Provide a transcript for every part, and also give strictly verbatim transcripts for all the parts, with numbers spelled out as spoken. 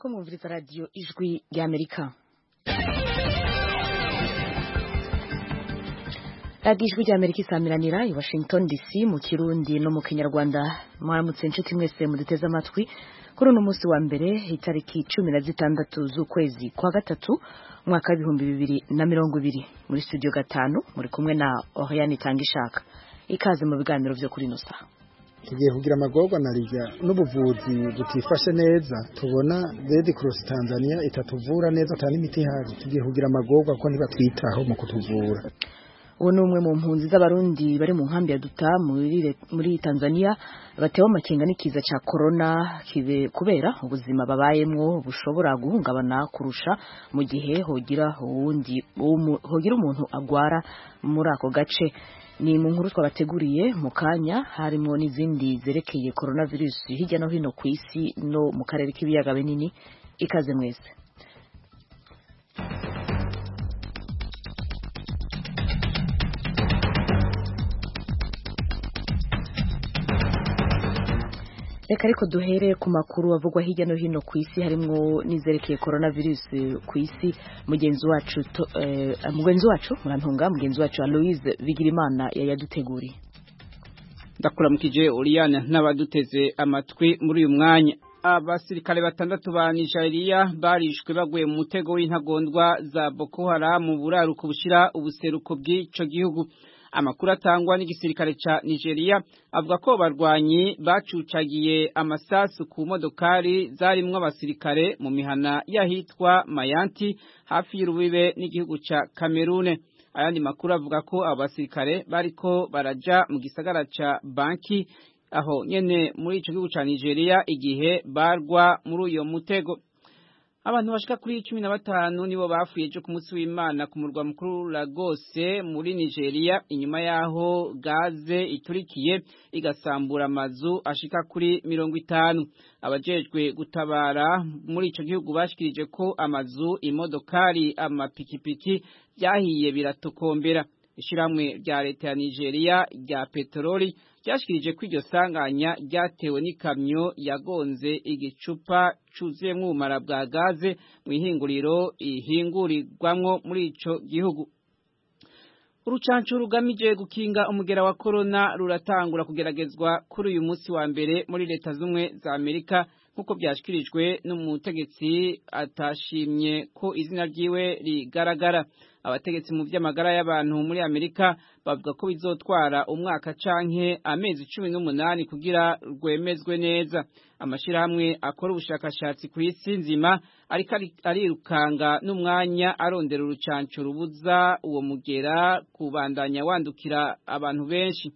muriko mwumviriza radio ijwi ry'Amerika. Radio ijwi ry'Amerika isamiranira i Washington D C mu Kirundi no mu Kinyarwanda. Mwaramutse inshuti mwese muduteze amatwi kuri uno munsi wa mbere itariki cumi na zitandatu z'ukwezi kwa gatatu mwaka w'ibihumbi bibiri na mirongo ibiri. Muri studio gatanu muri kumwe na Oriane Tangishaka. Ikaze mu biganiro vyo kuri Nosa. Tugiye kugira amagorwa na rijya n'ubuvuzi butifashe neza, tubona Red Cross Tanzania itatuvura neza atari imiti ihari. Tugiye kugira amagorwa ko ntibatwitaho mu kutuvura. Uwo ni umwe mu mpunzi z'abarundi bari mu nkambi ya Duta muri muri Tanzania batewe amakenga n'ikiza ca corona kibe kubera ubuzima babayemwo bushobora guhungabana kurusha mu gihe hogira uwundi hogira umuntu agwara muri ako gace. Ni mu nkuru twabateguriye mu kanya harimo n'izindi zerekeye coronavirus hirya no hino ku isi no mu karere k'ibiyaga binini. Ikaze mwese. Reka ariko duhere ku makuru avugwa hirya no hino ku isi harimo nizerekeye coronavirus ku isi. Mugenzi wacu to, eh, mugenzi wacu murantunga mugenzi wacu Aloise Bigirimana yayaduteguriye. Ndakuramukije Oriane n'abaduteze amatwi muri uyu mwanya. Abasirikare batandatu ba Nigeria barishwe baguye mu mutego w'intagondwa za Boko Haram mu buraruko bushira ubuseruko bw'ico gihugu. Amakuru atangwa n'igisirikare ca Nigeria avuga ko barwanyi bacucagiye amasasu ku modokari zarimwo abasirikare mu mihana yahitwa Mayanti hafi y'urubibe n'igihugu ca Cameroon. Ayandi makuru avuga ko abasirikare bariko baraja mu gisagara ca Banki aho nyene muri ico gihugu ca Nigeria igihe barwa muri uyo mutego. Abantu bashika kuri cumi na batanu nibo bafuye ejo ku munsi w'Imana ku murwa mukuru Lagos muri Nigeria inyuma yaho gaze iturikiye igasambura amazu ashika kuri mirongo itanu. Abajejwe gutabara muri ico gihugu bashikirije ko amazu, imodokari, amapikipiki byahiye biratokombera. Ishiramwe rya leta ya Nigeria rya peteroli ryashikirije ko iryo sanganya ryatewe n'ikamyo yagonze igicupa cuzuyemwo ubumara bwa gaze mu ihinguriro ihingurirwamwo muri ico gihugu. Urucanco rugamije gukinga umugera wa corona ruratangura kugeragezwa kuri uyu munsi wa mbere muri leta zumwe za Amerika nkuko byashikirijwe n'umutegetsi atashimye ko izina ryiwe rigaragara. Abategetsi mu vy'amagara y'abantu muri Amerika bavuga ko bizotwara umwaka canke amezi cumi n'umunani kugira rwemezwe neza. Amashirahamwe akora ubushakashatsi ku isi nzima ariko arirukanga n'umwanya arondera urucanco rubuza uwo mugera kubandanya wandukira abantu benshi.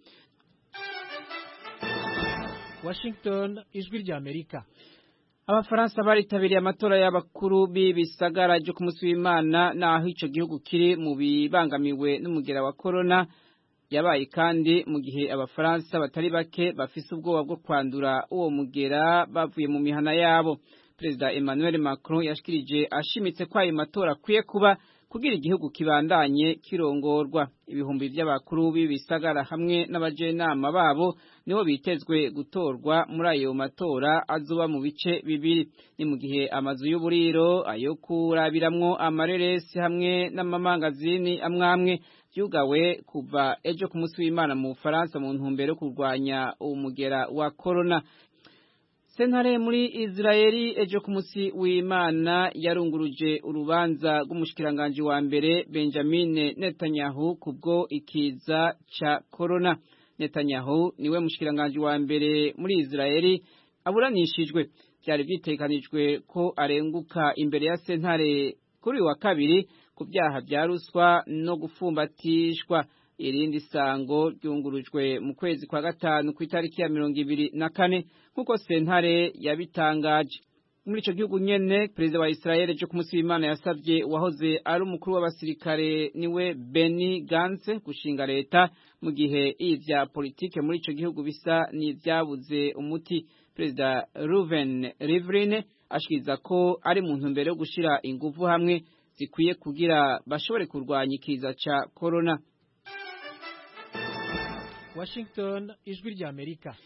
Washington, ijwi rya Amerika. Abafaransa baritabiriye amatora y'abakuru b'ibisagara ryo ku munsi w'Imana naho ico gihugu kiri mu bibangamiwe n'umugera wa corona. Yabaye kandi mu gihe abafaransa batari bake bafise ubwoba bwo kwandura uwo mugera bavuye mu mihana yabo. Perezida Emmanuel Macron yashikirije ashimitse ko ayo matora akwiye kuba kugira igihugu kibandanye kirongorwa. Ibihumbi by'abakuru b'ibisagara hamwe n'abajenama babo nibo bitezwe gutorwa muri ayo matora azuba mu bice bibiri. Ni mu gihe amazu y'uburiro, ayo kurabiramwo amareresi hamwe n'amamangazini amwamwe byugawe kuva ejo ku munsi w'Imana mu Faransa mu ntumbero yo kurwanya umugera wa corona. Sentare muri Israeli ejo ku munsi w'Imana yarunguruje urubanza rw'umushikiranganje wa mbere Benjamin Netanyahu kubwo ikiza ca corona. Netanyahu niwe mushikiranganje wa mbere muri Israeli aburanishijwe. Byari bitekanijwe ko arenguka imbere ya sentare kuri wa kabiri ku byaha bya ruswa no gufumbatishwa. Irindi sango ryungurujwe mu kwezi kwa gatanu ku itariki ya mirongo ibiri na kane nkuko sentare yabitangaje. Muri ico gihugu nyene perezida wa Israel ejo ku munsi w'Imana yasavye uwahoze ari umukuru w'abasirikare niwe Benny Gantz gushinga leta mu gihe ivya politike muri ico gihugu bisa n'ivyabuze umuti. Perezida Reuven Rivlin ashikiriza ko ari mu ntumbero yo gushira ingufu hamwe zikwiye kugira bashobore kurwanya ikiza ca corona. Washington, ijwi rya Amerika.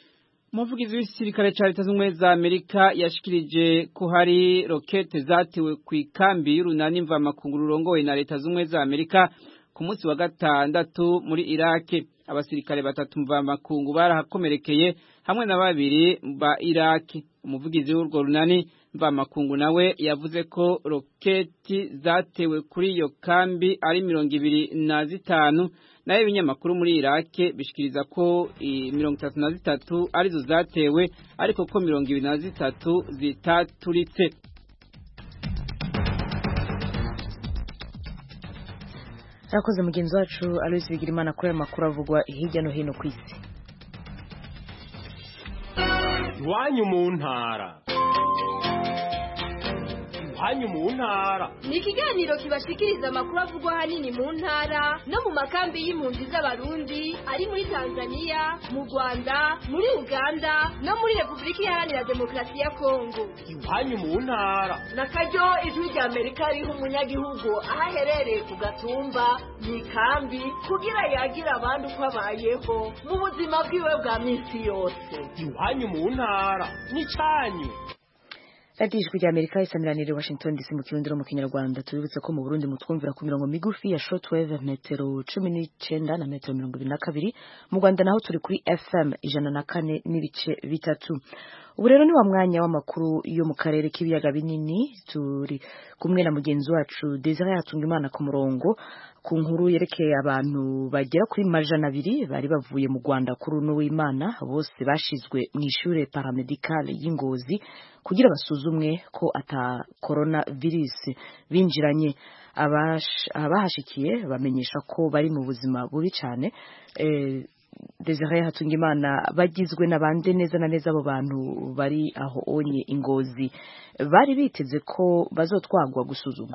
Umuvugizi w'isirikare ca Leta z'Ubumwe za Amerika yashikirije ko hari rokete zatewe ku ikambi y'urunani mvamakungu rurongowe na Leta z'Ubumwe za Amerika ku munsi wa gatandatu muri Iraki. Abasirikare batatu mvamakungu barahakomerekeye hamwe na babiri ba Iraki. Umuvugizi w'urwo runani mvamakungu nawe yavuze ko roketi zatewe kuri iyo kambi ari mirongo ibiri na zitanu. Naye ibinyamakuru muri Iraki bishikiriza ko mirongo itatu na zitatu arizo zatewe ariko ko mirongo ibiri na zitatu zitaturitse. Yakoze mugenzi wacu Alois Bigirimana kuri amakuru avugwa hirya no hino ku isi. Iwanyu mu ntara. Iwanyu mu ntara. Ni ikiganiro kibashikiriza amakuru avugwa hanini mu ntara no mu makambi y'impunzi z'abarundi ari muri Tanzania, mu Rwanda, muri Uganda no muri Republika Iharanira Demokarasi ya Kongo. Iwanyu mu ntara. Nakaryo ijwi rya Amerika riho umunyagihugu ahaherereye ku gatumba mu ikambi kugira yagira abandi uko abayeho mu buzima bwiwe bwa minsi yose. Iwanyu mu ntara ni canyu. Radio Ijwi rya Amerika isamiranire Washington D C mu Kirundi no mu Kinyarwanda. Tubibutse ko mu Burundi mutwumvira ku mirongo migufi ya shortwave metero cumi n'icenda na metero mirongo ibiri na kabiri. Mu Rwanda naho turi kuri F M ijana na kane n'ibice bitatu. Ubu rero ni wa mwanya w'amakuru yo mu karere k'ibiyaga binini, turi kumwe na mugenzi wacu Desire Hatungimana ku murongo ku nkuru yerekeye abantu bagera kuri majana abiri bari bavuye mu Rwanda kuri uno w'Imana, bose bashizwe mu ishure paramedicale y'Ingozi kugira basuzumwe ko ata coronavirus binjiranye. Abahashikiye bamenyesha ko bari mu buzima bubi cyane. eh, Desire Hatungimana, bagizwe n'abande neza na neza abo bantu bari aho onye Ingozi, bari biteze ko bazotwagwa gusuzumwa?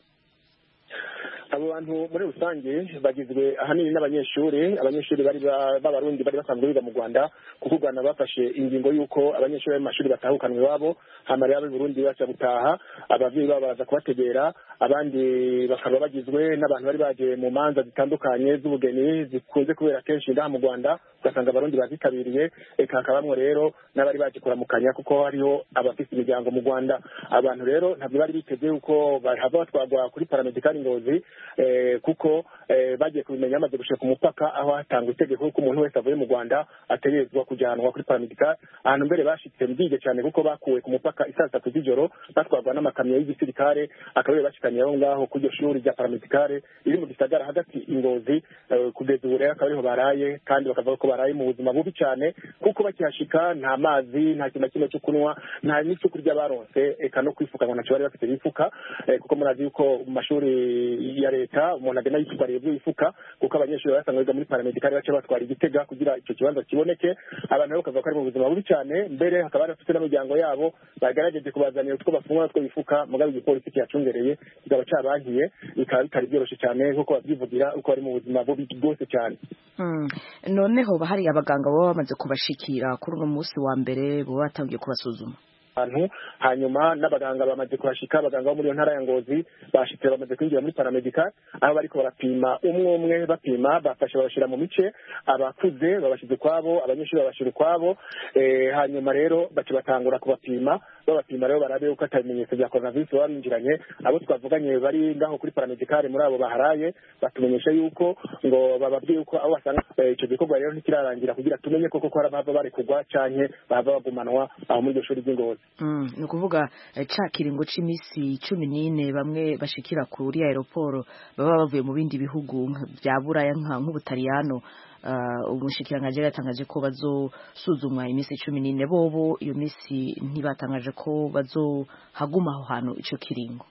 Abo bantu muri rusange bagizwe ahanini n'abanyeshuri abanyeshuri bari b'abarundi bari basanzwe biga mu Rwanda, kuko u Rwanda bafashe ingingo y'uko abanyeshuri mu mashuri batahukanwe iwabo, hama rero Burundi baca gutaha, abavyeyi babo baraza kubategera, abandi bakaba bagizwe n'abantu bari baje mu manza zitandukanye z'ubugeni zikunze kubera kenshi ngaha mu Rwanda, ugasanga abarundi bazitabiriye, eka hakabamwo rero n'abari baje kuramukanya kuko hariho abafite imiryango mu Rwanda. Abantu rero ntabwo bari biteze yuko bahava batwagwa kuri paramedicale Ngozi, eh, kuko eh, bagiye kubimenya amaze gushika ku mupaka, aho hatangwa itegeko ko umuntu wese avuye mu Rwanda ategerezwa kujanwa kuri paramedicale. Ahantu mbere bashitse mbije cyane kuko bakuwe ku mupaka isaa tatu z'ijoro batwagwa n'amakamyo y'igisirikare, akaba bashikanye aho ngaho ku iryo shuri rya paramedicale iri mu gisagara hagati Ingozi. Eh, kugeza ubu rero akaba ariho baraye, kandi bakavuga ko baraye mu buzima bubi cyane kuko bakihashika nta mazi, nta kintu kimwe cyo kunywa, nta n'icyo kurya baronse, eka no kwifuka ngo ntacyo bari bafite bifuka. Eh, kuko murazi yuko mu mashuri ya leta umuntu agenda yifuka rero yifuka, kuko abanyeshuri basanga biga muri paramedicale bace batwara Igitega kugira icyo kibanza kiboneke. Abantu rero bakavuga ko ari mu buzima bubi cyane, mbere hakaba bafite n'umuryango yabo bagerageje kubazanira utwo bafungura utwo bifuka, mugabo igipolisi cyacungereye kikaba cabankiye, bikaba bitari byoroshye cyane kuko babyivugira uko bari mu buzima bubi bwose cyane. Hmm. Noneho bahari abaganga baba bamaze kubashikira kuri uno munsi wa mbere bo batangiye kubasuzuma abantu, hanyuma n'abaganga bamaze kuhashika. Abaganga bo muri iyo ntara ya Ngozi bashitse bamaze kwinjira muri paramedicale, aho bariko barapima umwe umwe, bapima bafashe babashira mu mice, abakuze babashize kwabo, abanyeshuri babashira kwabo. Eh, hanyuma rero bace batangura kubapima, babapima rero barabe uko atabimenyetso bya coronavirus barinjiranye. Abo twavuganye bari ngaho kuri paramedicale muri abo baharaye batumenyesha yuko ngo bababwiye uko abo basanga icyo eh, gikorwa rero ntikirarangira kugira tumenye koko ko harabava bari kugwa canke bava bagumanwa aho muri iryo shuri ry'Ingozi. Mm, ni ukuvuga ca kiringo c'imisi cumi n'ine bamwe bashikira kuri aeroport baba bavuye mu bindi bihugu vya Buraya nk'Ubutaliyano. Uh, umushikiranganji yatangaje ko bazosuzumwa imisi cumi n'ine, bobo iyo misi ntibatangaje ko bazohaguma aho hantu ico kiringo.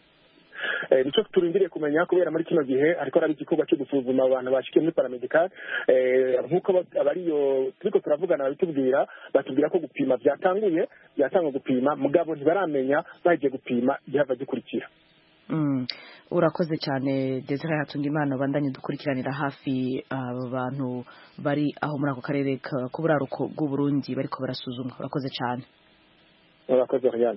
Eh, nico turindiriye kumenya kubera muri kino gihe ariko ari igikorwa cyo gusuzuma abantu bashikiye muri paramedicale. Eh, nkuko abariyo turiko turavugana babitubwira, batubwira ko gupima byatanguye byatangwa gupima, mugabo ntibaramenya baje gupima byava gikurikira. Mm. Urakoze cyane Desire Hatungimana, bandanye dukurikiranira hafi abo uh, bantu bari aho muri ako karere k'uburaruko bw'u Burundi bariko barasuzumwa. Urakoze cyane. Urakoze Ryan.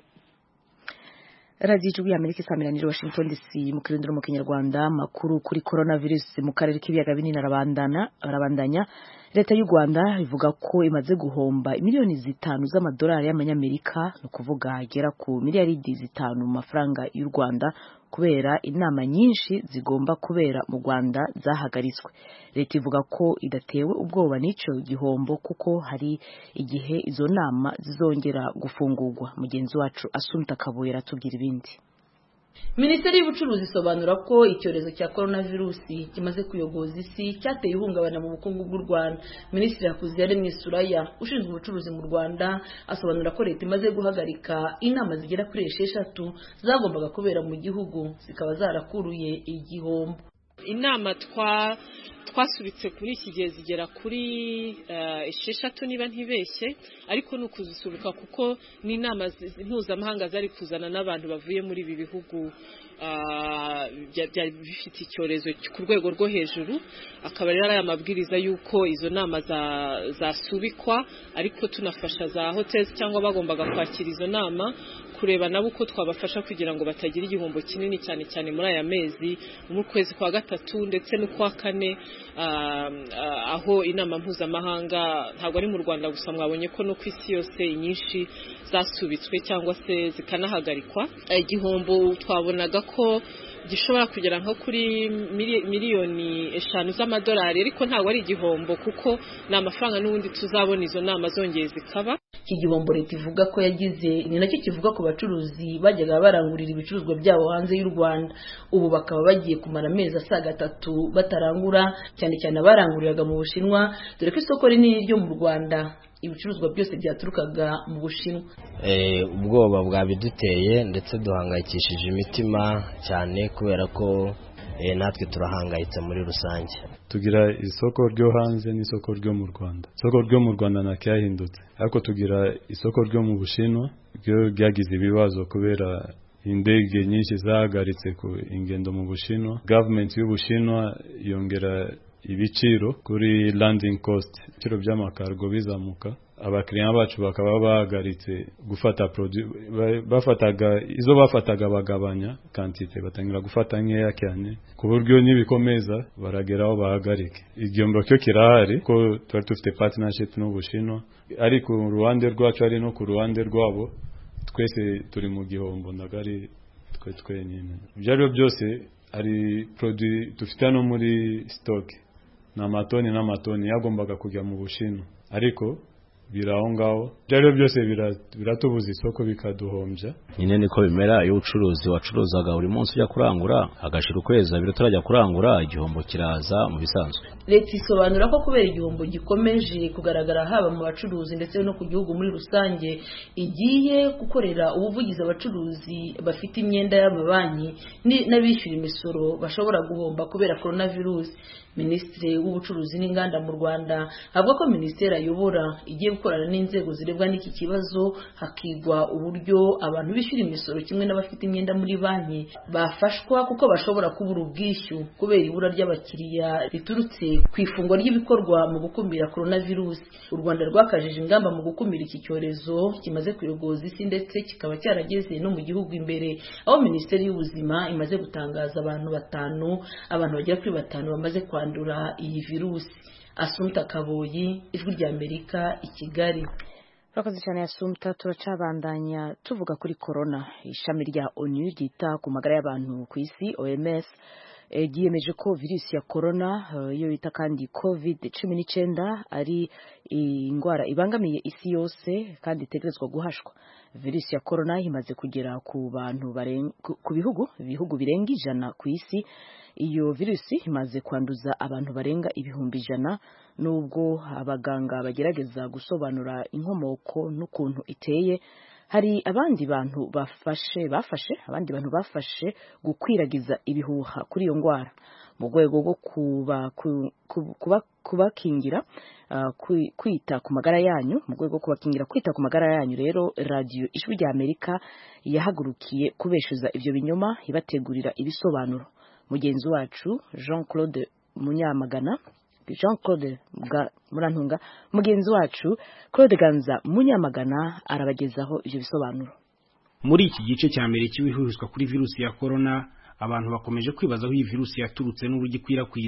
Radio Ijwi ya Amerika isamiranire Washington D C mu Kirundi no mu Kinyarwanda. Makuru kuri coronavirus mu karere k'ibiyaga binini arabandana arabandanya leta y'u Rwanda ivuga ko imaze guhomba miliyoni zitanu z'amadolari y'amanyamerika no kuvuga agera ku miliyaridi zitanu mu mafaranga y'u Rwanda kubera inama nyinshi zigomba kubera mu Rwanda zahagaritswe. Leta ivuga ko idatewe ubwoba n'ico gihombo kuko hari igihe izo nama zizongera gufungurwa. Mugenzi wacu Asumta Kabuye ratubwira ibindi. Minisiteri y'ubucuruzi isobanura ko icyorezo cya coronavirusi kimaze kuyogoza isi cyateye ihungabana mu bukungu bw'u Rwanda. Minisitiri Hakuziyaremye Suraya ushinzwe ubucuruzi mu Rwanda asobanura ko leta imaze guhagarika inama zigera kuri esheshatu zagombaga kubera mu gihugu zikaba zarakuruye igihombo. Inama twa twasubitse kuri iki gihe zigera kuri esheshatu niba ntibeshye, ariko ni ukuzisubika kuko ni inama mpuzamahanga zari kuzana n'abantu bavuye muri ibi bihugu bifite icyorezo ku rwego rwo hejuru. Akaba rero ari amabwiriza y'uko izo nama zasubikwa, ariko tunafasha za hoteli cyangwa bagombaga kwakira izo nama kureba nabo uko twabafasha kugira ngo batagira igihombo kinini cyane cyane muri aya mezi mu kwezi kwa gatatu ndetse no kwa kane, aho inama mpuzamahanga ntabwo ari mu Rwanda gusa, mwabonye ko no ku isi yose inyinshi zasubitswe cyangwa se zikanahagarikwa. Igihombo twabonaga ko gishobora kugera nko kuri miliyoni eshanu z'amadolari, ariko ntabwo ari igihombo kuko ni amafaranga n'ubundi tuzabona izo nama zongeye zikaba. Iki gihombo leta ivuga ko yagize ni nacyo kivuga ku bacuruzi bajyaga barangurira ibicuruzwa byabo hanze y'u Rwanda. Ubu bakaba bagiye kumara amezi asaga atatu batarangura, cyane cyane abaranguriraga mu Bushinwa, dore ko isoko rinini ryo mu Rwanda ibicuruzwa byose byaturukaga mu Bushinwa. Eh ubwoba bwabiduteye ndetse duhangayikishije imitima cyane kubera ko eh natwe turahangayitse muri rusange. Tugira isoko ryo hanze n'isoko ryo mu Rwanda. Isoko ryo mu Rwanda nakyahindutse, ariko tugira isoko ryo mu Bushinwa ryo ryagize ibibazo kubera indege nyinshi zahagaritse ku ingendo mu Bushinwa. Government y'Ubushinwa yongera ibiciro kuri landing cost, ibiciro by'amakargo bizamuka. Abakiriya bacu bakaba bahagaritse gufata produit, bafataga izo bafataga bagabanya quantity, batangira gufata nkeya cyane ku buryo nibikomeza barageraho bahagarike. Igihombo cyo kirahari ko twari dufite partnership n'Ubushinwa, ariko Rwanda rwacu ari no ku ruhande rwabo, twese turi mu gihombo ndagari twe twenyine. Byaro byose ari produit dufite no muri stock na matoni na matoni yagombaga kujya mu Bushinwa, ariko biraho ngaho byaro byose biratubuza isoko bikaduhombya. Nyine niko bimera iyo ucuruzi wacuruzaga buri munsi ujya kurangura agashira ukwezi abiri turajya kurangura, igihombo kiraza mu bisanzwe. Leta isobanura ko kubera igihombo gikomeje kugaragara haba mu bacuruzi ndetse no ku gihugu muri rusange, igiye gukorera ubuvugizi abacuruzi bafite imyenda y'amabanki n'abishyura imisoro bashobora guhomba kubera coronavirus. Minisitiri w'ubucuruzi n'inganda mu Rwanda avuga ko minisiteri ayobora igiye gukorana n'inzego zirebwa n'iki kibazo, hakigwa uburyo abantu bishyura imisoro kimwe n'abafite imyenda muri banki bafashwa, kuko bashobora kubura ubwishyu kubera ibura ry'abakiriya riturutse ku ifungwa ry'ibikorwa mu gukumira coronavirus. U Rwanda rwakajije ingamba mu gukumira iki cyorezo kimaze kuyogoza isi ndetse kikaba cyarageze no mu gihugu imbere, aho minisiteri y'ubuzima imaze gutangaza abantu batanu abantu bagera kuri batanu bamaze kwa andura iyi virusi. Asumta Kaboyi, Ijwi rya Amerika, i Kigali. Urakoze cyane Asumta. Turacabandanya tuvuga kuri corona. Ishami rya ONU ryita ku magara y'abantu ku isi O M S ryiyemeje ko virusi ya corona iyo bita kandi covid cumi n'icyenda ari indwara ibangamiye isi yose kandi itegerezwa guhashwa. Virusi ya corona imaze kugera ku bantu ku bihugu ibihugu birenga ijana ku isi. Iyo virusi imaze kwanduza abantu barenga ibihumbi ijana, nubwo abaganga bagerageza gusobanura inkomoko n'ukuntu iteye. Hari abandi bantu bafashe bafashe abandi bantu bafashe gukwiragiza ibihuha kuri iyo ndwara mu rwego rwo kuba kuba kubakingira uh, kwita ku magara yanyu mu rwego kubakingira kwita ku magara yanyu. Rero radio Ijwi rya Amerika yahagurukiye kubeshuza ivyo binyoma ibategurira ibisobanuro. Mugenzi wacu Jean Claude Munyamagana Jean Claude Murantunga mugenzi wacu Claude Ganza Munyamagana arabagezaho ivyo bisobanuro. Muri iki gice cya mbere cy'ibihuzwa kuri virusi ya corona, abantu bakomeje kwibaza aho iyi virusi yaturutse n'uburyo ikwirakwizwa.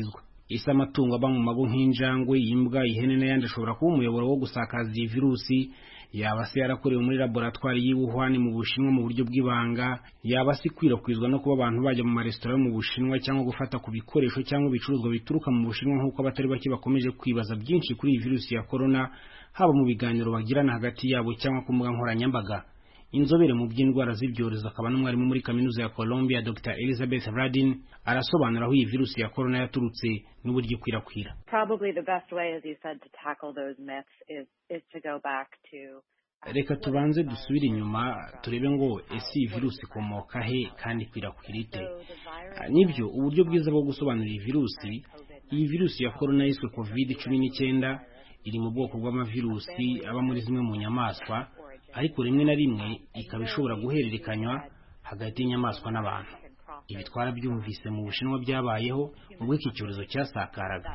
ese amatungo aba mu mago nk'injangwe, imbwa, ihene n'ayandi ashobora kuba umuyoboro wo gusakaza iyi virusi? Yaba se yarakorewe muri laboratoire y'i Wuhan mu Bushinwa mu buryo bw'ibanga? Yaba se ikwirakwizwa no kuba abantu bajya mu maresitora yo mu Bushinwa cyangwa gufata ku bikoresho cyangwa ibicuruzwa bituruka mu Bushinwa nk'uko abatari bake bakomeje kwibaza byinshi kuri iyi virusi ya corona, haba mu biganiro bagirana hagati yabo cyangwa ku mbuga nkoranyambaga? Inzobere mu by'indwara z'ibyorezo akaba n'umwarimu muri kaminuza ya Columbia Doctor Elizabeth Radin arasobanura aho iyi virusi ya corona yaturutse n'uburyo ikwirakwira. Probably the best way, as you said, to tackle those myths is is to go back to Reka tubanze dusubire inyuma turebe ngo ese iyi virusi ikomoka he kandi ikwirakwira ite. Nibyo uburyo bwiza bwo gusobanura iyi virusi. Iyi virusi ya corona yiswe covid cumi n'icyenda iri mu bwoko bw'amavirusi aba muri zimwe mu nyamaswa, ariko rimwe na rimwe ikaba ishobora guhererekanywa hagati y'inyamaswa n'abantu. Ibi twarabyumvise mu Bushinwa byabayeho ubwo iki cyorezo cyasakaraga.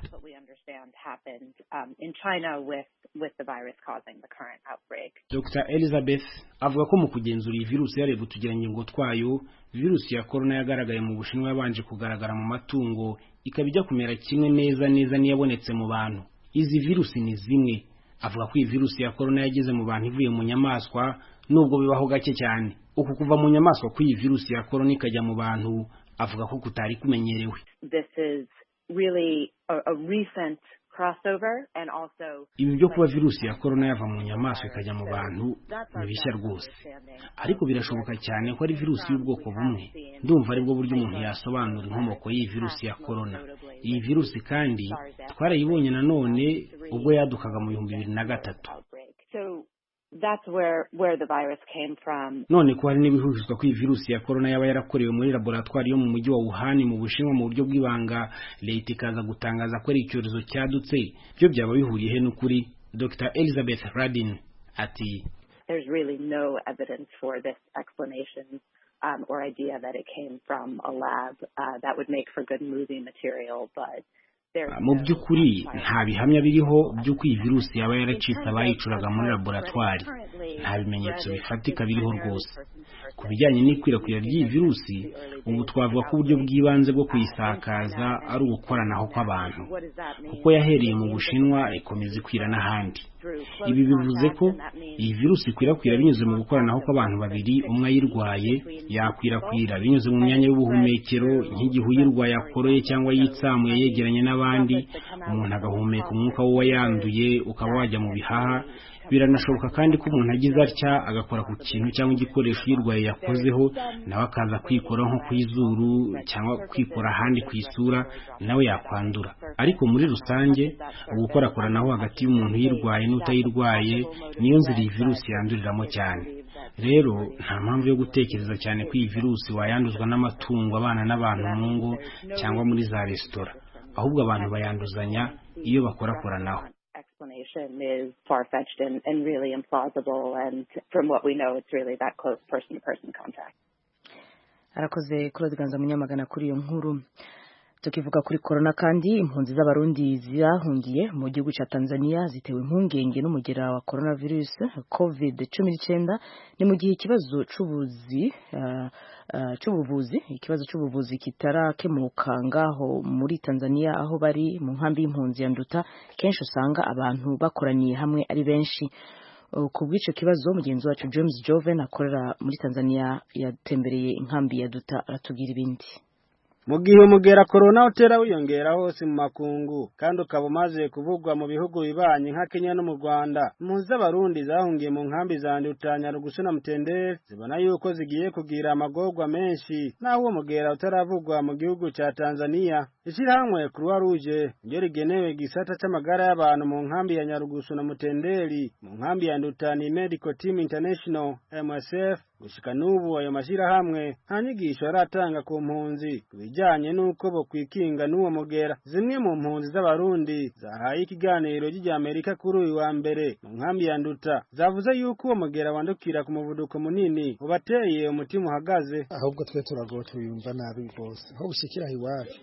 Doctor Elizabeth avuga ko mu kugenzura iyi virusi yareba utugirangingo twayo, virusi ya corona yagaragaye mu Bushinwa yabanje kugaragara mu matungo ikaba ijya kumera kimwe neza neza niyabonetse mu bantu. Izi virusi ni zimwe. Avuga ko iyi virusi ya corona yageze mu bantu ivuye mu nyamaswa, nubwo bibaho gake cyane. Uku kuva mu nyamaswa ko iyi virusi ya corona ikajya mu bantu avuga ko kutari kumenyerewe. This is really a, a recent crossover and also ibi byo kuba virusi ya corona yava mu nyamaswa ikajya mu bantu ni bishya rwose, ariko birashoboka cyane ko ari virusi y'ubwoko bumwe. Ndumva aribwo buryo umuntu yasobanura inkomoko y'iyi virusi ya corona. Iyi virusi kandi twarayibonye nanone ubwo yadukaga mu bihumbi bibiri na gatatu. That's where where the virus came from. None ko hari n'ibihujizwa ko iyi virusi ya corona yaba yarakorewe muri laboratoire yo mu mujyi wa Wuhan mu Bushinwa mu buryo bw'ibanga, leta ikaza gutangaza ko ari icyorezo cyadutse. Byo byaba bihuriye he n'ukuri? Doctor Elizabeth Radin ati There's really no evidence for this explanation um, or idea that it came from a lab. Uh, that would make for good movie material, but mu by'ukuri nta bihamya biriho by'uko iyi virusi yaba yaracitse abayicuraga muri laboratoire. Nta bimenyetso bifatika biriho rwose. Ku bijyanye n'ikwirakwira ry'iyi virusi, ubu twavuga ko uburyo bw'ibanze bwo kuyisakaza ari ugukoranaho kw'abantu, kuko yahereye mu Bushinwa ikomeza ikwira n'ahandi. Ibi bivuze ko iyi virusi ikwirakwira binyuze mu gukoranaho kw'abantu babiri, umwe ayirwaye yakwirakwira binyuze mu myanya y'ubuhumekero, nk'igihe uyirwaye akoroye cyangwa yitsamuye yegeranye n'abandi, umuntu agahumeka umwuka w'uwayanduye ukaba wajya mu bihaha. Biranashoboka kandi ko umuntu agize atya agakora ku kintu cyangwa igikoresho uyirwaye yakozeho, nawe akaza kwikora nko ku izuru cyangwa kwikora ahandi ku isura, nawe yakwandura. Ariko muri rusange ugukorakoranaho hagati y'umuntu uyirwaye n'utayirwaye niyo nzira iyi virusi yanduriramo cyane. Rero nta mpamvu yo gutekereza cyane ko iyi virusi wayanduzwa n'amatungo, abana n'abantu mu ngo cyangwa muri za resitora, ahubwo abantu bayanduzanya iyo bakorakoranaho. Explanation is far-fetched and, and really implausible, and from what we know, it's really that close person-to-person contact. Arakoze Claude Ganza Munyamagana kuri iyo nkuru. Tukivuga kuri corona kandi impunzi z'abarundi zahungiye mu gihugu cya Tanzania zitewe impungenge n'umugera wa coronavirus covid cumi n'icyenda, ni mu gihe ikibazo c'ubuzi uh, uh, c'ubuvuzi ikibazo c'ubuvuzi kitarakemuka ngaho muri Tanzania aho bari mu nkambi y'impunzi ya Nduta. Kenshi usanga abantu bakoraniye hamwe ari benshi. Ku bw'ico kibazo mugenzi wacu James Joven akorera muri Tanzania yatembereye inkambi ya Nduta aratugira ibindi. Mu gihe umugera corona utera wiyongera hose mu makungu kandi ukaba umaze kuvugwa mu bihugu bibanye nka Kenya no mu Rwanda, impunzi z'abarundi zahungiye mu nkambi za Nduta, Nyarugusu na Mutenderi zibona yuko zigiye kugira amagorwa menshi naho uwo mugera utaravugwa mu gihugu cya Tanzania. Ishirahamwe Croix Rouge ryo rigenewe gisata c'amagara y'abantu mu nkambi ya Nyarugusu na Mutenderi mu nkambi ya Nduta ni Medical Team International M S F. Gushika n'ubu ayo mashirahamwe nta nyigisho aratanga ku mpunzi kubijyanye n'uko bo kwikinga n'uwo mugera. Zimwe mu mpunzi z'abarundi zahaye ikiganiro ry'Amerika kuri uyu wa mbere mu nkambi ya Nduta zavuze yuko uwo mugera wandukira ku muvuduko munini ubateye umutima uhagaze. Ahubwo twe turago tuyumva nabi rwose. Aho ushikira iwacu tugiye kugira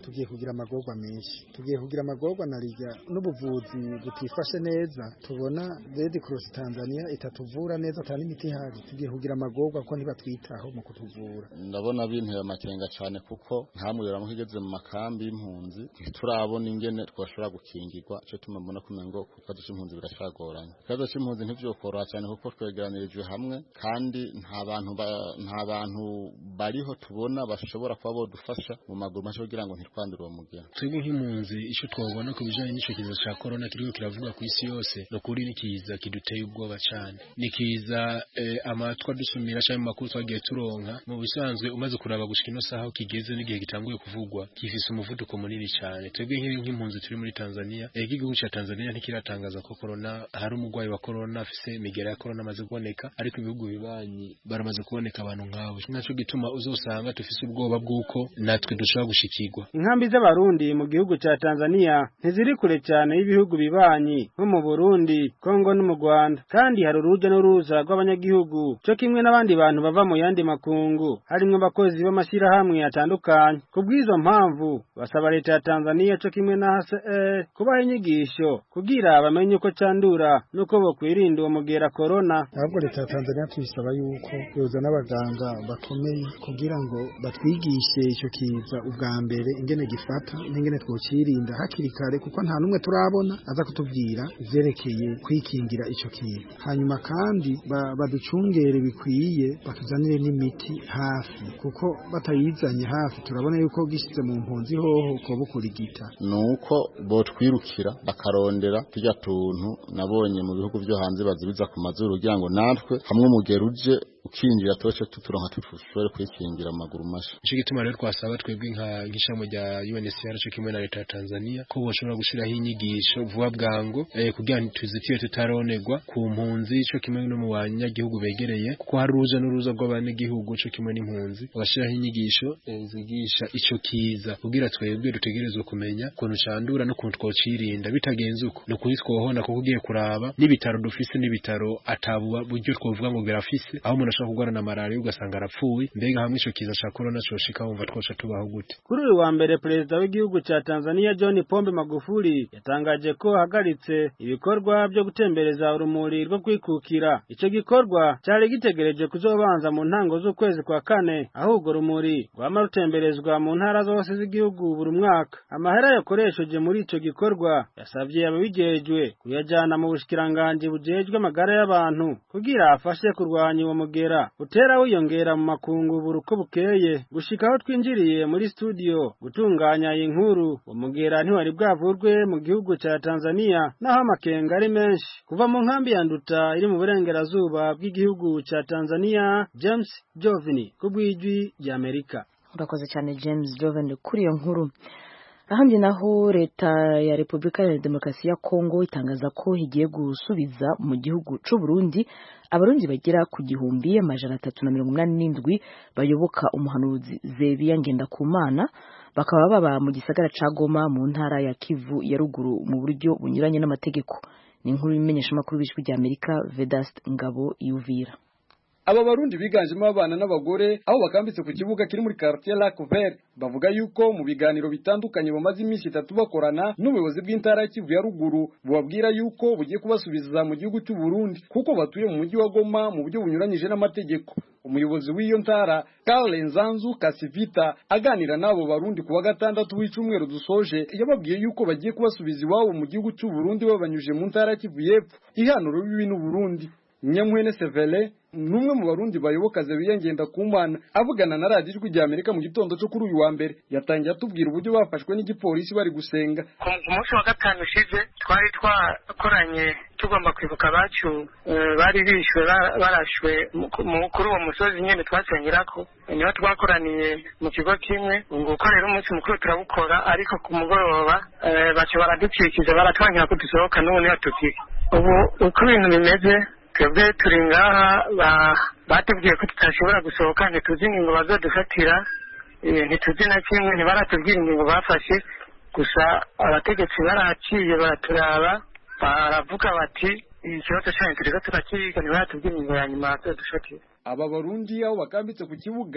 kugira amagorwa menshi tugiye kugira amagorwa na rijya n'ubuvuzi butifashe neza tubona Red Cross Tanzania itatuvura neza atari imiti ihari tugiye kugira amagorwa ko ntibatwitaho mu kutuvura ndabona bintera amakenga cyane kuko nta muyora muhigeze mu makambi y'impunzi turabona ingene twashobora gukingirwa cyo tumubona kumengo kuko impunzi birashagoranye kazo cy'impunzi ntivyokora cyane kuko twegeranirijwe hamwe kandi nta bantu nta bantu bariho tubona bashobora kuba bodufasha mu maguru macho kugira ngo ntitwandire uwo mugera twebwe nk'impunzi icyo twabona ku bijanye n'ico kiza ca corona kiriko kiravuga ku isi yose no kuri nikiza kiduteye ubwoba cyane nikiza eh, amatwa dusumira cyane makuru twagiye turonka mu bisanzwe umaze kuraba gushika ino saha kigeze n'igihe gitanguye kuvugwa gifise umuvuduko munini cyane twebwe nk'impunzi turi muri Tanzania igihugu ca Tanzania ntikiratangaza ko corona hari umugwayi wa corona afise imigera ya corona amaze kuboneka ariko ibihugu bibanyi baramaze kuboneka abantu nk'abo naco gituma uzosanga tufise ubwoba bw'uko natwe dushobora gushikirwa inkambi z'abarundi mu gihugu ca Tanzania ntiziri kure cyane y'ibihugu bibanyi nko mu Burundi Kongo no mu Rwanda kandi hari uruja n'uruza rw'abanyagihugu cyo kimwe n'abandi bantu bava mu yandi makungu harimo abakozi b'amashirahamwe atandukanye kubw'izo mpamvu basaba leta ya Tanzania cyo kimwe na H C R kubaha inyigisho kugira bamenye uko candura nuko bo kwirinda uwo mugera corona ahubwo leta ya Tanzania tuyisaba yuko yoza n'abaganga bakomeye kugira ngo batwigishe icyo kiza ubwa mbere ingene gifata n'ingene twocirinda hakiri kare kuko nta numwe turabona aza kutubwira ivyerekeye kwikingira icyo kiza hanyuma kandi baducungere bikwiye batuzanire n'imiti hafi kuko batayizanye hafi turabona yuko gishize mu mpunzi hoho ko bukurigita nuko botwirukira bakarondera tujya tuntu nabonye mu bihugu byo hanze bazibiza ku mazuru kugira ngo natwe hamwe umugero uje ukinjira toce tuturonka tutushobore kwikingira amaguru masha ico gituma rero twasaba twebwe nka nk'ishamo rya U N H C R cyo kimwe na leta ya Tanzania ko boshobora gushiraho inyigisho vuba bwango eh, kugira ngo tuzitiye tutaronegwa ku mpunzi cyo kimwe no mu banyagihugu begereye kuko hari uruza n'uruza rw'abanyagihugu cyo kimwe n'impunzi bashiraho inyigisho eh, zigisha ico kiza kugira twebwe dutegerezwe kumenya kuntu candura no kuntu twocirinda bitagenze uko no kuri twohona ko kugiye kuraba n'ibitaro dufise n'ibitaro atabuba buryo twovuga ngo birafise aho umuntu ashobora kugwara na malaria ugasanga arapfuye mbega hamwe ico kiza ca corona coshika wumva twoca tubaho gute kuri uyu wa mbere perezida w'igihugu ca Tanzania John Pombe Magufuli yatangaje ko hagaritse ibikorwa byo gutembereza urumuri rwo kwikukira ico gikorwa cyari gitegereje kuzobanza mu ntango z'ukwezi kwa kane ahubwo rumuri rwama rutemberezwa mu ntara zose z'igihugu buri mwaka amahera yakoresheje muri ico gikorwa yasavye ababijejwe kuyajana mu bushikiranganje bujejwe amagara y'abantu kugira afashe kurwanya uwo mugera utera wiyongera mu makungu buruko bukeye gushikaho twinjiriye muri studio gutunganya inkuru umugera ntiwari bwavurwe mu gihugu ca Tanzania naho amakenga ari menshi kuva mu nkambi ya Nduta iri mu burengerazuba bw'igihugu ca Tanzania James Jovini kubwijwi rya Amerika. Urakoze cyane James Jovini kuri iyo nkuru. Ahandi naho leta ya Republika ya Demokarasi ya Kongo itangaza ko higiye gusubiza mu gihugu c'u Burundi abarundi bagera ku gihumbi amajana atatu na mirongo inani n'indwi bayoboka umuhanuzi Zebiya Ngendakumana bakaba baba mu gisagara ca Goma mu ntara ya Kivu ya ruguru mu buryo bunyuranye n'amategeko. Ni inkuru imenyesha makuru bishwe rya Amerika Vedast Ngabo Yuvira. Aba barundi biganjemo abana n'abagore aho bakambitse ku kibuga kiri muri quartier Lac Vert bavuga yuko mu biganiro bitandukanye bamaze iminsi itatu bakorana n'ubuyobozi bw'intara ya Kivu ya ruguru bubabwira yuko bugiye kubasubiza mu gihugu cy'u Burundi kuko batuye mu mujyi wa Goma mu buryo bunyuranyije n'amategeko. Umuyobozi w'iyo ntara Karl Nzanzu Kasivita aganira nabo barundi kuwa gatandatu w'icumweru dusoje yababwiye yuko bagiye kubasubiza iwabo mu gihugu cy'u Burundi babanyuje mu ntara ya Kivu y'Epfo ihanuro bibi n'u Burundi. Nyamwene Sevele numwe mu barundi bayoboka Zebiya Ngendakumana avugana na radio ijwi rya Amerika mu gitondo cyo kuri uyu wa mbere yatangiye atubwira uburyo bafashwe n'igipolisi bari gusenga. Ku munsi wa gatanu ushize twari twakoranye tugomba kwibuka abacu bari bishwe barashwe kuri uwo musozi nyene twasengerako niho twakoraniye mu kigo kimwe ngo ukorera umunsi mukuru turabukora ariko ku mugoroba baca baraducikiza baratwangira ko dusohoka n'ubu niho tukiri. Ubu uko ibintu bimeze twebwe turi ngaha batubwiye ko tutashobora gusohoka ntituzi ingingo bazodufatira ntituzi na kimwe ntibaratubwira ingingo bafashe gusa abategetsi baraciye baraturaba baravuga bati ikibazo cyanyu turiko turakiga ntibaratubwira ingingo ya nyuma bazodufatira. Aba barundi aho bakambitse ku kibuga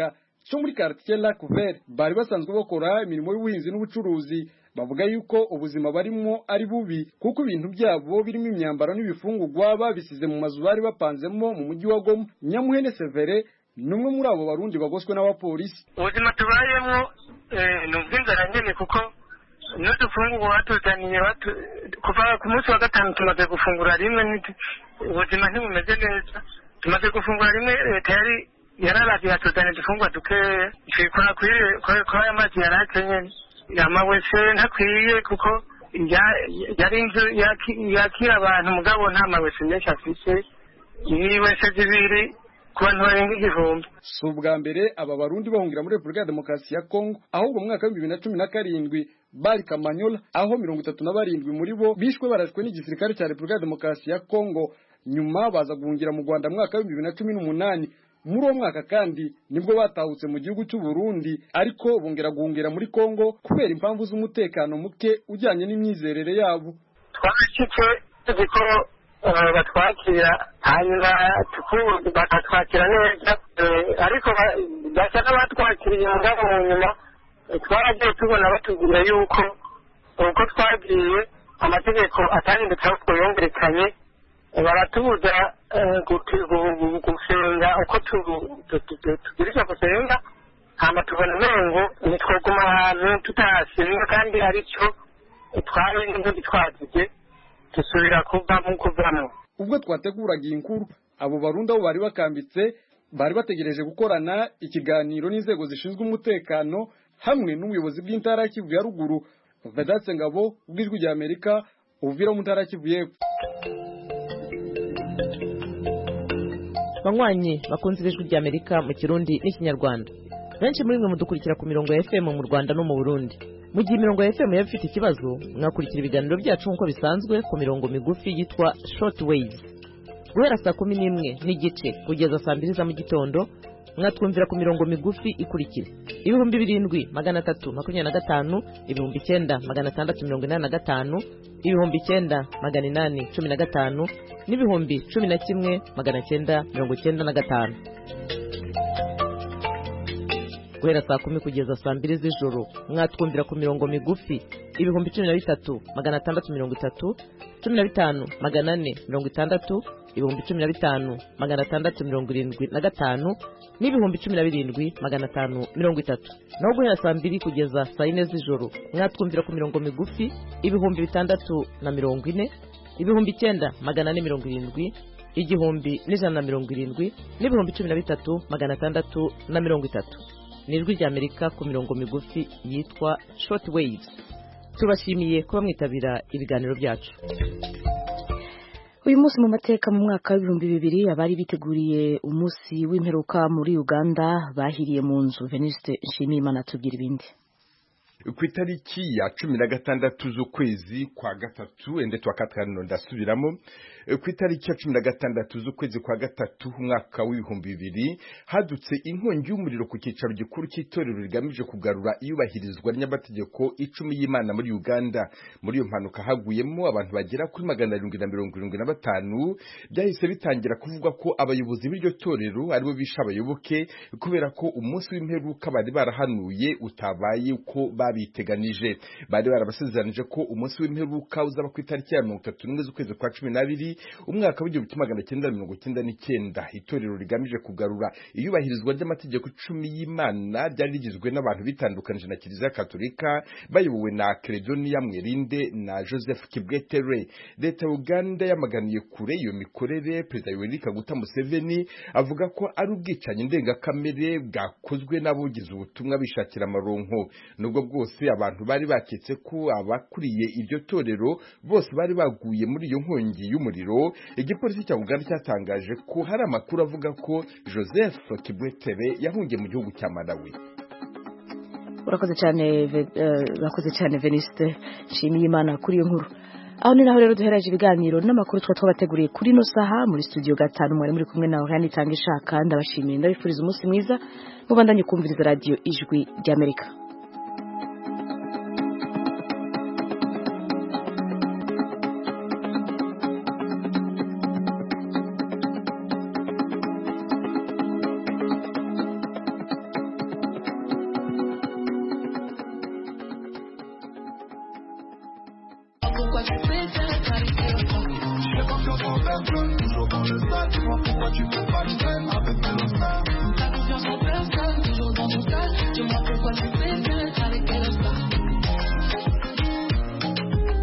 cyo muri quartier Lac Vert bari basanzwe bakora imirimo y'ubuhinzi n'ubucuruzi bavuga yuko ubuzima barimo ari bubi kuko ibintu byabo birimo imyambaro n'ibifungurwa babisize mu mazu bari bapanzemo mu mujyi wa Goma. Nyamuhene Severe numwe muri abo barundi bagoswe n'abapolisi. Ubuzima tubayemo ni ubw'inzara nyene kuko n'udufungurwa batuzaniye kuva ku munsi wa gatanu tumaze gufungura rimwe, ubuzima ntibumeze neza. Tumaze gufungura rimwe leta yari yararazi yatuzaniye udufungurwa dukeya twikora kuri aya mazi yari akenyene. Amawese ntakwiye kuko yari inzu yakira abantu mugabo nta mawese menshi afise, ni wese zibiri ku bantu barenga igihumbi. Si ubwa mbere aba barundi bahungira muri Repubulika ya Demokarasi ya Kongo, ahubwo mu mwaka w'ibihumbi bibiri na cumi na karindwi bari Kamanyola, aho mirongo itatu na barindwi muri bo bishwe barashwe n'igisirikare cya Repubulika ya Demokarasi ya Kongo. Nyuma baza guhungira mu Rwanda mu mwaka w'ibihumbi bibiri na cumi n'umunani. Muri uwo mwaka kandi nibwo batahutse mu gihugu cy'u Burundi, ariko bongera guhungira muri Kongo kubera impamvu z'umutekano muke ujyanye n'imyizerere yabo. Twashitse ko batwakira hanyuma bakatwakira neza, ariko basa n'abatwakiriye mugabo mu nyuma twaragiye tubona batubwira yuko uko twagiye amategeko atahindutse ahubwo yongerekanye, baratubuza gusenga uko tugirisha gusenga, hama tubona umengo nitwoguma ahantu tutahasenga kandi aricyo twari n'ubundi twagiye dusubira kuvamo kuvamo. Ubwo twateguraga iyi nkuru, abo barundi aho bari bakambitse bari bategereje gukorana ikiganiro n'inzego zishinzwe umutekano hamwe n'ubuyobozi bw'intara Kivu ya ruguru. Vedatse Ngabo, ubw'ijwi rya Amerika, Uvira mu ntara Kivu y'Epfo. Banywanyi bakunze ijwi rya Amerika mu Kirundi n'Ikinyarwanda, benshi muri mwe mudukurikira ku mirongo ya F M mu Rwanda no mu Burundi. Mu gihe imirongo ya F M yaba ifite ikibazo, mwakurikira ibiganiro byacu nk'uko bisanzwe ku mirongo migufi yitwa short waves. Guhera saa kumi n'imwe n'igice kugeza saa mbiri za mu gitondo, mwatwumvira ku mirongo migufi ikurikira: ibihumbi birindwi magana atatu makumyabiri na gatanu, ibihumbi icyenda magana atandatu mirongo inani na gatanu, ibihumbi icyenda magana inani cumi na gatanu, n'ibihumbi cumi na kimwe magana cyenda mirongo cyenda na gatanu. Guhera saa kumi kugeza saa mbiri z'ijoro, mwatwumvira ku mirongo migufi ibihumbi cumi na bitatu magana atandatu mirongo itatu, cumi na bitanu magana ane mirongo itandatu, ibihumbi cumi na bitanu magana atandatu mirongo irindwi na gatanu, n'ibihumbi cumi na birindwi magana atanu mirongo itatu. Naho guhera saa mbiri kugeza saa yine z'ijoro, mwatwumvira ku mirongo migufi ibihumbi bitandatu na mirongo ine, ibihumbi icyenda magana ane mirongo irindwi, igihumbi n'ijana na mirongo irindwi, n'ibihumbi cumi na bitatu magana atandatu na mirongo itatu. Ni ijwi rya Amerika ku mirongo migufi yitwa short waves. Tubashimiye kuba mwitabira ibiganiro byacu. Uyu munsi mu mateka mu mwaka w'ibihumbi bibiri abari biteguriye umunsi w'imperuka muri Uganda bahiriye mu nzu. Venuste Nshimiyimana tubwira ibindi. Ku itariki ya cumi na gatandatu z'ukwezi kwa gatatu ende twa katarano ndasubiramo ku itariki ya cumi na gatandatu z'ukwezi kwa gatatu umwaka w'ibihumbi bibiri hadutse inkongi y'umuriro ku cyicaro gikuru cy'itorero rigamije kugarura iyubahirizwa ry'amategeko icumi y'Imana muri Uganda. Muri iyo mpanuka haguyemo abantu bagera kuri magana arindwi na mirongo irindwi na batanu. Byahise bitangira kuvuga ko abayobozi b'iryo torero aribo bisha abayoboke kubera ko umunsi w'imperuka bari barahanuye utabaye uko biteganije. Bari barabasezeranyije ko umunsi w'imperuka uzaba ku itariki ya mirongo itatu n'imwe z'ukwezi kwa cumi n'abiri umwaka w'igihumbi magana cyenda mirongo cyenda n'icyenda. Itorero rigamije kugarura iyubahirizwa ry'amategeko icumi y'Imana ryari rigizwe n'abantu bitandukanije na Kiliziya Katolika bayobowe na Credonia Mwerinde na Joseph Kibwetere. Leta ya Uganda yamaganiye kure iyo mikorere. Perezida Yoweri Kaguta Museveni avuga ko ari ubwicanyi ndengakamere bwakozwe n'abugize ubutumwa bishakira amaronko. Nubwo bwose abantu bari baketse ko abakuriye iryo torero bose bari baguye muri iyo nkongi y'umuriro, igipolisi cya Uganda cyatangaje ko hari amakuru avuga ko Joseph Kibwetere yahungiye mu gihugu cya Malawi. Urakoze cyane urakoze cyane Venuste Nshimiyimana kuri iyo nkuru. Aho ni naho rero duheraje ibiganiro n'amakuru twa twabateguriye kuri no saha muri studio gatanu mwari muri kumwe nawe yani tanga ishaka ndabashimiye ndabifuriza umunsi mwiza mubandanye kumviriza radio Ijwi ry'Amerika.